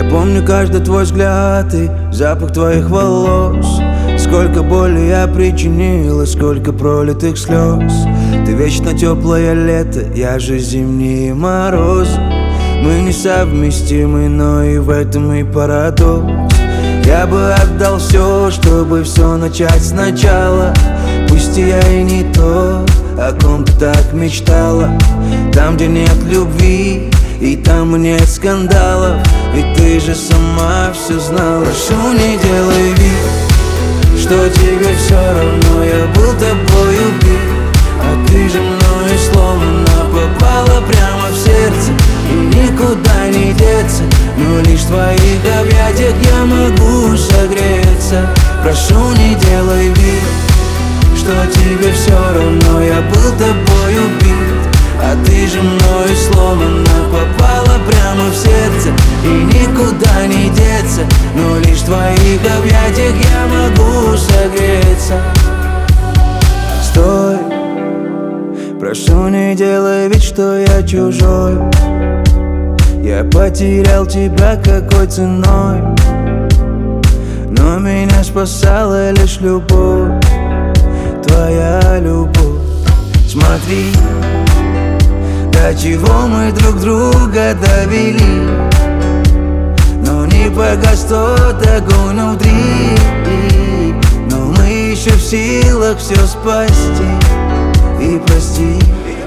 Помню каждый твой взгляд и запах твоих волос. Сколько боли я причинил и сколько пролитых слез. Ты вечно теплое лето, я же зимние морозы. Мы несовместимы, но и в этом и парадокс. Я бы отдал все, чтобы все начать сначала. Пусть я и не то, о ком ты так мечтала. Там, где нет любви, и там нет скандалов. Ведь ты же сама все знала. Прошу, не делай вид, что тебе все равно. Я был тобой убит, а ты же мною сломана. Попала прямо в сердце, и никуда не деться. Но лишь в твоих объятиях я могу согреться. Прошу, не делай вид, что тебе все равно. Я был тобой убит, а ты же мною сломана. Попала прямо в сердце, и никуда не деться. Но лишь в твоих объятиях я могу согреться. Стой, прошу, не делай вид, что я чужой. Я потерял тебя какой ценой, но меня спасала лишь любовь, твоя любовь. Смотри, до чего мы друг друга довели, но не погас тот огонь внутри. Но мы еще в силах все спасти и простить.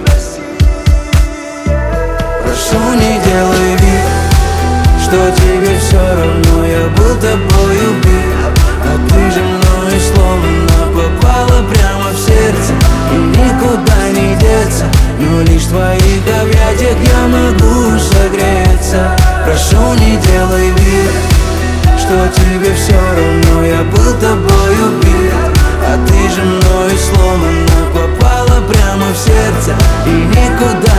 Прошу, не делай вид, что тебе все равно. Я был тобой убит, а ты же мною сломана. Попала прямо в сердце, и никуда не деться. Но лишь в твоих объятиях я могу согреться. Прошу, не делай вид, что тебе все равно. Я был тобой убит, а ты же мною сломана. Попала прямо в сердце, и никуда